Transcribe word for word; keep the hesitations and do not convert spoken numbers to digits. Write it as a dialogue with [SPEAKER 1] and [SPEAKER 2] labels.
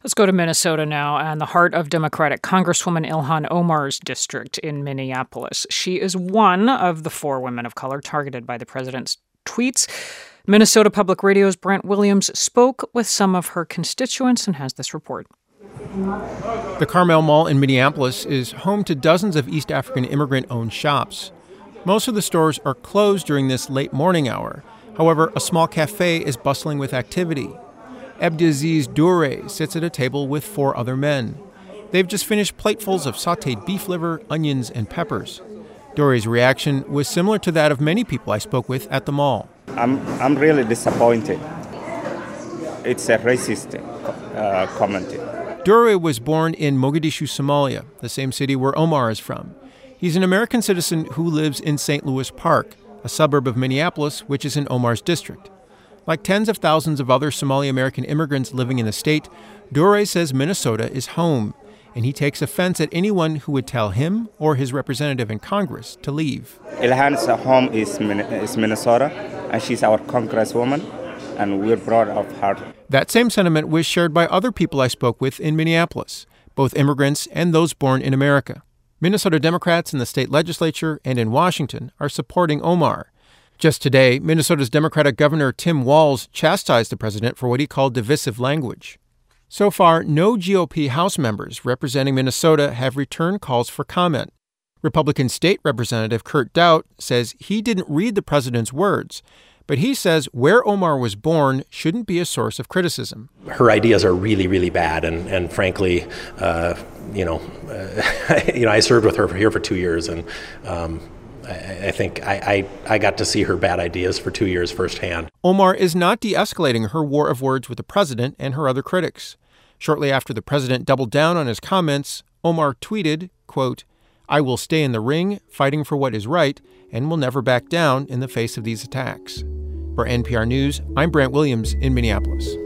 [SPEAKER 1] Let's go to Minnesota now and the heart of Democratic Congresswoman Ilhan Omar's district in Minneapolis. She is one of the four women of color targeted by the president's tweets. Minnesota Public Radio's Brant Williams spoke with some of her constituents and has this report.
[SPEAKER 2] The Carmel Mall in Minneapolis is home to dozens of East African immigrant-owned shops. Most of the stores are closed during this late morning hour. However, a small cafe is bustling with activity. Abdiaziz Doure sits at a table with four other men. They've just finished platefuls of sautéed beef liver, onions, and peppers. Doure's reaction was similar to that of many people I spoke with at the mall.
[SPEAKER 3] I'm I'm really disappointed. It's a racist uh, comment.
[SPEAKER 2] Doure was born in Mogadishu, Somalia, the same city where Omar is from. He's an American citizen who lives in Saint Louis Park, a suburb of Minneapolis, which is in Omar's district. Like tens of thousands of other Somali American immigrants living in the state, Doure says Minnesota is home, and he takes offense at anyone who would tell him or his representative in Congress to leave.
[SPEAKER 3] Ilhan's home is, is Minnesota, and she's our congresswoman, and we're proud of her.
[SPEAKER 2] That same sentiment was shared by other people I spoke with in Minneapolis, both immigrants and those born in America. Minnesota Democrats in the state legislature and in Washington are supporting Omar. Just today, Minnesota's Democratic Governor Tim Walz chastised the president for what he called divisive language. So far, no G O P House members representing Minnesota have returned calls for comment. Republican State Representative Kurt Daudt says he didn't read the president's words, but he says where Omar was born shouldn't be a source of criticism.
[SPEAKER 4] Her ideas are really, really bad, and, and frankly, uh, you know, uh, you know, I served with her for here for two years, and um, I, I think I, I, I got to see her bad ideas for two years firsthand.
[SPEAKER 2] Omar is not de-escalating her war of words with the president and her other critics. Shortly after the president doubled down on his comments, Omar tweeted, quote, "I will stay in the ring, fighting for what is right, and will never back down in the face of these attacks." For N P R News, I'm Brant Williams in Minneapolis.